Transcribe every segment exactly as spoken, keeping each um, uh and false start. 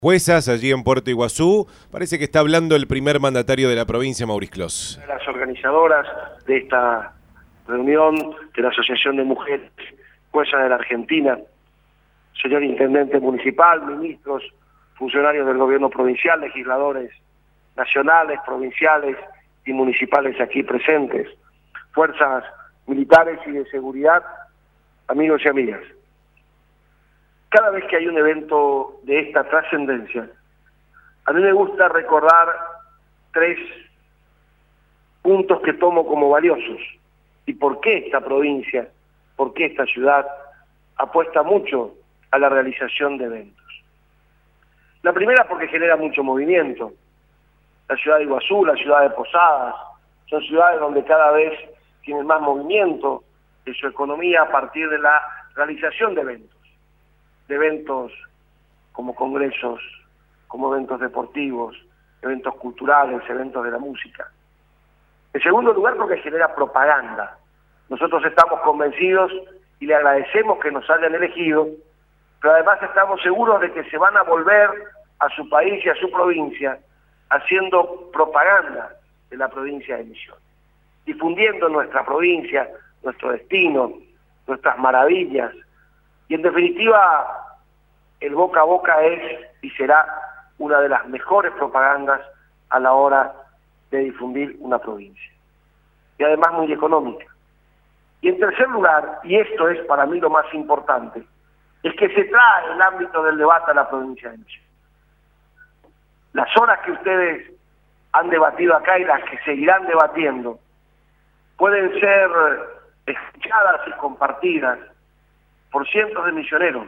Juezas allí en Puerto Iguazú. Parece que está hablando el primer mandatario de la provincia, Mauricio Clos. Las organizadoras de esta reunión de la Asociación de Mujeres Juezas de la Argentina, señor Intendente Municipal, ministros, funcionarios del gobierno provincial, legisladores nacionales, provinciales y municipales aquí presentes, fuerzas militares y de seguridad, amigos y amigas. Cada vez que hay un evento de esta trascendencia, a mí me gusta recordar tres puntos que tomo como valiosos y por qué esta provincia, por qué esta ciudad apuesta mucho a la realización de eventos. La primera, porque genera mucho movimiento. La ciudad de Iguazú, la ciudad de Posadas, son ciudades donde cada vez tienen más movimiento de su economía a partir de la realización de eventos. de eventos como congresos, como eventos deportivos, eventos culturales, eventos de la música. En segundo lugar, porque genera propaganda. Nosotros estamos convencidos y le agradecemos que nos hayan elegido, pero además estamos seguros de que se van a volver a su país y a su provincia haciendo propaganda de la provincia de Misiones, difundiendo nuestra provincia, nuestro destino, nuestras maravillas. Y en definitiva, el boca a boca es y será una de las mejores propagandas a la hora de difundir una provincia. Y además muy económica. Y en tercer lugar, y esto es para mí lo más importante, es que se trae el ámbito del debate a la provincia de Misiones. Las horas que ustedes han debatido acá y las que seguirán debatiendo pueden ser escuchadas y compartidas por cientos de misioneros,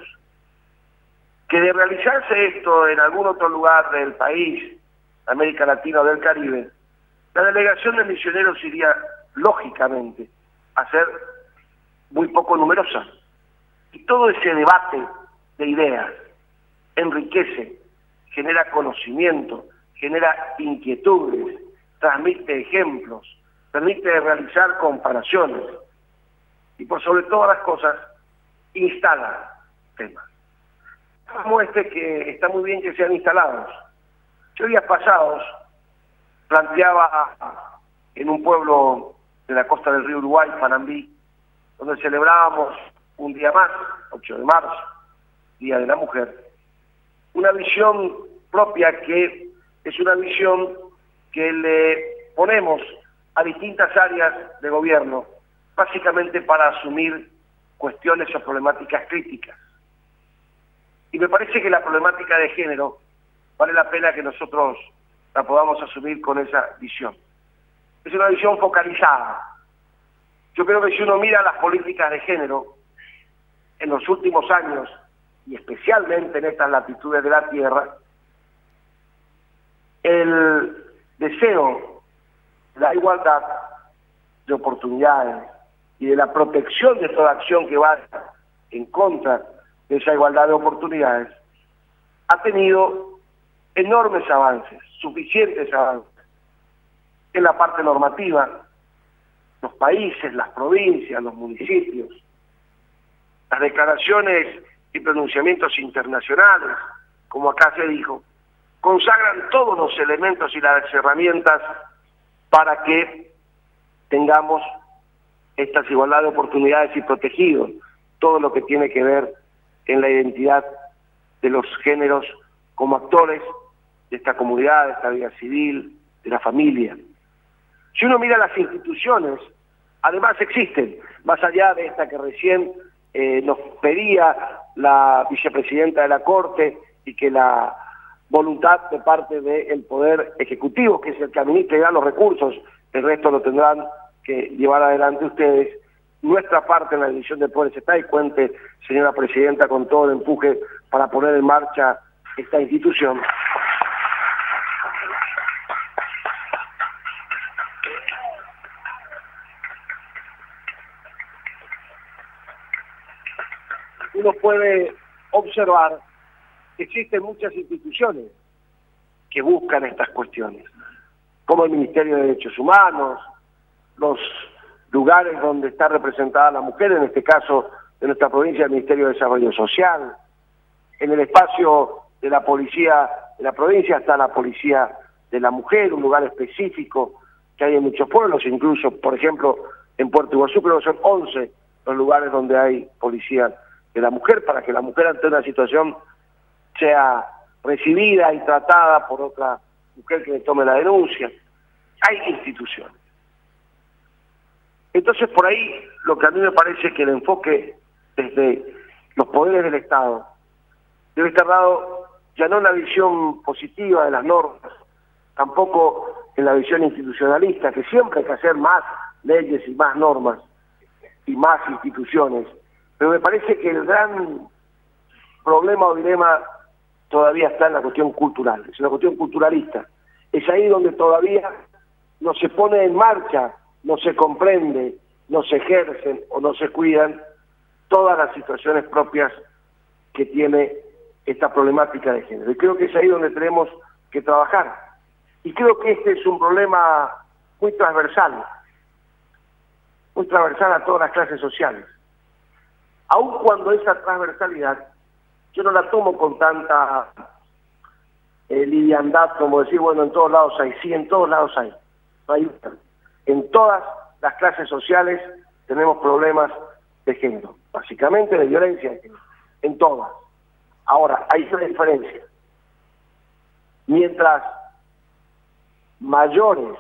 que de realizarse esto en algún otro lugar del país, América Latina o del Caribe, la delegación de misioneros iría, lógicamente, a ser muy poco numerosa. Y todo ese debate de ideas enriquece, genera conocimiento, genera inquietudes, transmite ejemplos, permite realizar comparaciones y por sobre todas las cosas, instala temas. Como este que está muy bien que sean instalados. Yo días pasados planteaba en un pueblo de la costa del río Uruguay, Panambí, donde celebrábamos un día más, ocho de marzo, Día de la Mujer, una visión propia que es una visión que le ponemos a distintas áreas de gobierno, básicamente para asumir cuestiones o problemáticas críticas. Y me parece que la problemática de género vale la pena que nosotros la podamos asumir con esa visión. Es una visión focalizada. Yo creo que si uno mira las políticas de género en los últimos años, y especialmente en estas latitudes de la Tierra, el deseo de la igualdad de oportunidades y de la protección de toda acción que va en contra de esa igualdad de oportunidades, ha tenido enormes avances, suficientes avances, en la parte normativa, los países, las provincias, los municipios, las declaraciones y pronunciamientos internacionales, como acá se dijo, consagran todos los elementos y las herramientas para que tengamos estas igualdades de oportunidades y protegidos todo lo que tiene que ver en la identidad de los géneros como actores de esta comunidad, de esta vida civil, de la familia. Si uno mira las instituciones, además existen, más allá de esta que recién eh, nos pedía la vicepresidenta de la Corte y que la voluntad de parte del Poder Ejecutivo, que es el que administra y da los recursos, el resto lo tendrán que llevar adelante ustedes. Nuestra parte en la división de poderes está y cuente, señora presidenta, con todo el empuje para poner en marcha esta institución. Uno puede observar que existen muchas instituciones que buscan estas cuestiones, como el Ministerio de Derechos Humanos, los lugares donde está representada la mujer, en este caso de nuestra provincia, el Ministerio de Desarrollo Social, en el espacio de la policía de la provincia está la policía de la mujer, un lugar específico que hay en muchos pueblos, incluso, por ejemplo, en Puerto Iguazú, creo que son once los lugares donde hay policía de la mujer, para que la mujer ante una situación sea recibida y tratada por otra mujer que le tome la denuncia. Hay instituciones. Entonces, por ahí, lo que a mí me parece es que el enfoque desde los poderes del Estado debe estar dado ya no en la visión positiva de las normas, tampoco en la visión institucionalista, que siempre hay que hacer más leyes y más normas y más instituciones, pero me parece que el gran problema o dilema todavía está en la cuestión cultural, es una cuestión culturalista. Es ahí donde todavía no se pone en marcha, no se comprende, no se ejercen o no se cuidan todas las situaciones propias que tiene esta problemática de género. Y creo que es ahí donde tenemos que trabajar. Y creo que este es un problema muy transversal, muy transversal a todas las clases sociales. Aun cuando esa transversalidad yo no la tomo con tanta eh, liviandad como decir, bueno, en todos lados hay, sí, en todos lados hay. No hay en todas las clases sociales tenemos problemas de género, básicamente de violencia de género, en todas. Ahora, hay una diferencia. Mientras mayores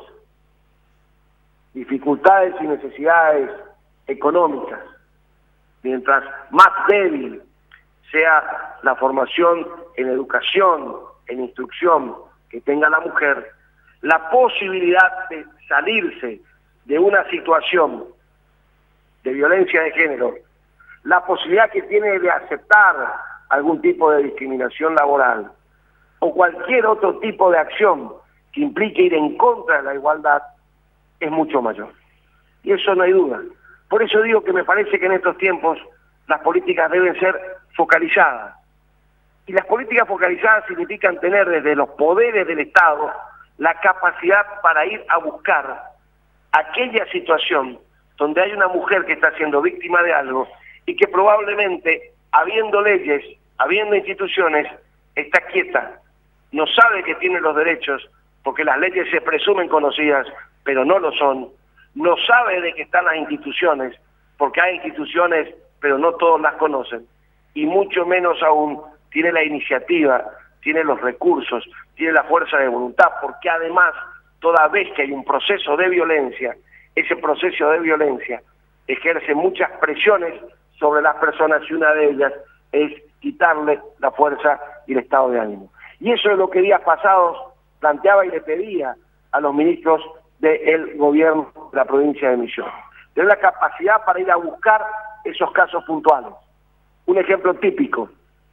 dificultades y necesidades económicas, mientras más débil sea la formación en educación, en instrucción que tenga la mujer, la posibilidad de salirse de una situación de violencia de género, la posibilidad que tiene de aceptar algún tipo de discriminación laboral o cualquier otro tipo de acción que implique ir en contra de la igualdad, es mucho mayor. Y eso no hay duda. Por eso digo que me parece que en estos tiempos las políticas deben ser focalizadas. Y las políticas focalizadas significan tener desde los poderes del Estado la capacidad para ir a buscar aquella situación donde hay una mujer que está siendo víctima de algo y que probablemente, habiendo leyes, habiendo instituciones, está quieta, no sabe que tiene los derechos, porque las leyes se presumen conocidas, pero no lo son, no sabe de que están las instituciones, porque hay instituciones, pero no todos las conocen, y mucho menos aún tiene la iniciativa, tiene los recursos, tiene la fuerza de voluntad, porque además, toda vez que hay un proceso de violencia, ese proceso de violencia ejerce muchas presiones sobre las personas y una de ellas es quitarle la fuerza y el estado de ánimo. Y eso es lo que días pasados planteaba y le pedía a los ministros del gobierno de la provincia de Misiones. Tener la capacidad para ir a buscar esos casos puntuales. Un ejemplo típico.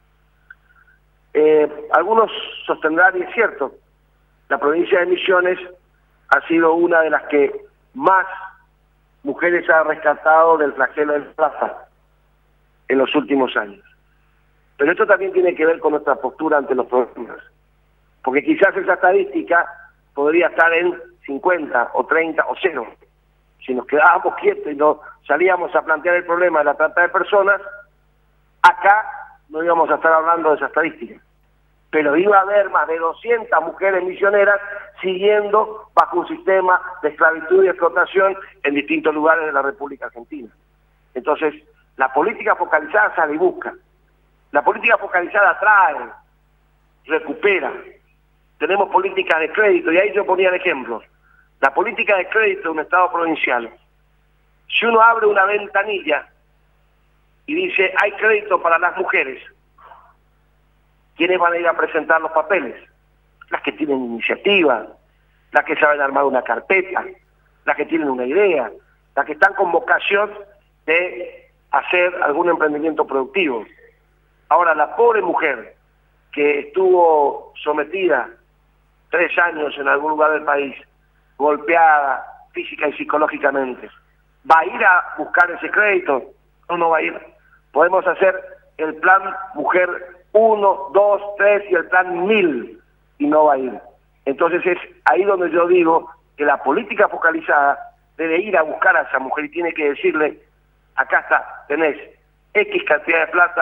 Eh, algunos sostendrán, y es cierto, la provincia de Misiones ha sido una de las que más mujeres ha rescatado del flagelo del Plaza en los últimos años. Pero esto también tiene que ver con nuestra postura ante los problemas. Porque quizás esa estadística podría estar en cincuenta o treinta o cero. Si nos quedábamos quietos y no salíamos a plantear el problema de la trata de personas, acá no íbamos a estar hablando de esa estadística. Pero iba a haber más de doscientas mujeres misioneras siguiendo bajo un sistema de esclavitud y explotación en distintos lugares de la República Argentina. Entonces, la política focalizada sale y busca. La política focalizada trae, recupera. Tenemos políticas de crédito, y ahí yo ponía el ejemplo. La política de crédito de un Estado provincial. Si uno abre una ventanilla y dice, hay crédito para las mujeres, ¿quiénes van a ir a presentar los papeles? Las que tienen iniciativa, las que saben armar una carpeta, las que tienen una idea, las que están con vocación de hacer algún emprendimiento productivo. Ahora, la pobre mujer que estuvo sometida tres años en algún lugar del país, golpeada física y psicológicamente, ¿va a ir a buscar ese crédito? No, no va a ir. Podemos hacer el plan Mujer uno, dos, tres y el plan mil, y no va a ir. Entonces es ahí donde yo digo que la política focalizada debe ir a buscar a esa mujer y tiene que decirle, acá está, tenés X cantidad de plata,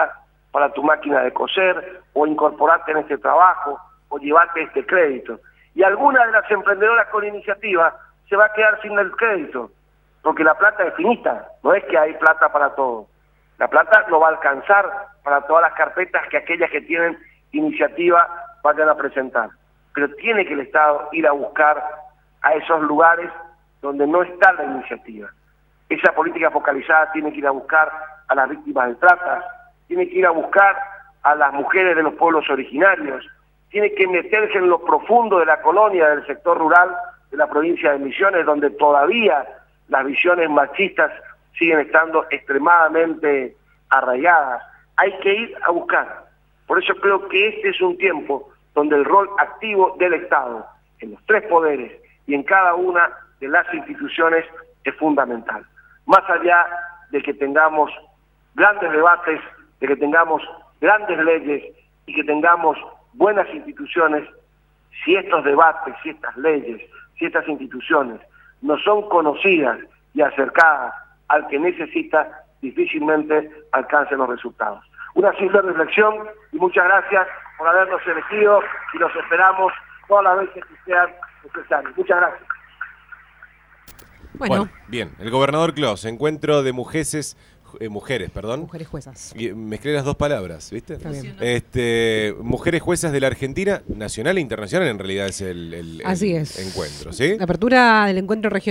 para tu máquina de coser, o incorporarte en este trabajo, o llevarte este crédito. Y alguna de las emprendedoras con iniciativa se va a quedar sin el crédito, porque la plata es finita, no es que hay plata para todo. La plata no va a alcanzar para todas las carpetas que aquellas que tienen iniciativa vayan a presentar. Pero tiene que el Estado ir a buscar a esos lugares donde no está la iniciativa. Esa política focalizada tiene que ir a buscar a las víctimas de trata, tiene que ir a buscar a las mujeres de los pueblos originarios, tiene que meterse en lo profundo de la colonia, del sector rural de la provincia de Misiones, donde todavía las visiones machistas siguen estando extremadamente arraigadas. Hay que ir a buscar. Por eso creo que este es un tiempo donde el rol activo del Estado, en los tres poderes y en cada una de las instituciones, es fundamental. Más allá de que tengamos grandes debates, de que tengamos grandes leyes y que tengamos buenas instituciones, si estos debates, si estas leyes, si estas instituciones no son conocidas y acercadas al que necesita, difícilmente alcancen los resultados. Una simple reflexión y muchas gracias por habernos elegido y los esperamos todas las veces que sean necesarios. Muchas gracias. Bueno, bueno bien. El gobernador Clos, encuentro de mujeres, eh, mujeres, perdón. Mujeres juezas. Y mezclé las dos palabras, ¿viste? Este, mujeres juezas de la Argentina, nacional e internacional, en realidad es el, el, Así el es. encuentro, ¿sí? La apertura del encuentro regional.